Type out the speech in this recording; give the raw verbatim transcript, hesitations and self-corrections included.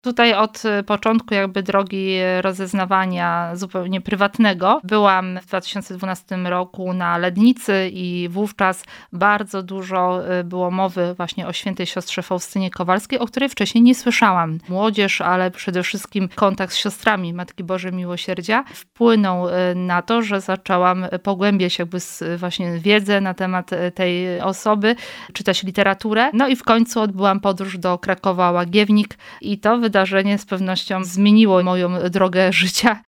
Tutaj od początku jakby drogi rozeznawania zupełnie prywatnego byłam w dwa tysiące dwunastym roku na Lednicy i wówczas bardzo dużo było mowy właśnie o świętej siostrze Faustynie Kowalskiej, o której wcześniej nie słyszałam. Młodzież, ale przede wszystkim kontakt z siostrami Matki Bożej Miłosierdzia wpłynął na to, że zaczęłam pogłębiać jakby właśnie wiedzę na temat tej osoby, czytać literaturę. No i w końcu odbyłam podróż do Krakowa Łagiewnik i to wydarzenie z pewnością zmieniło moją drogę życia.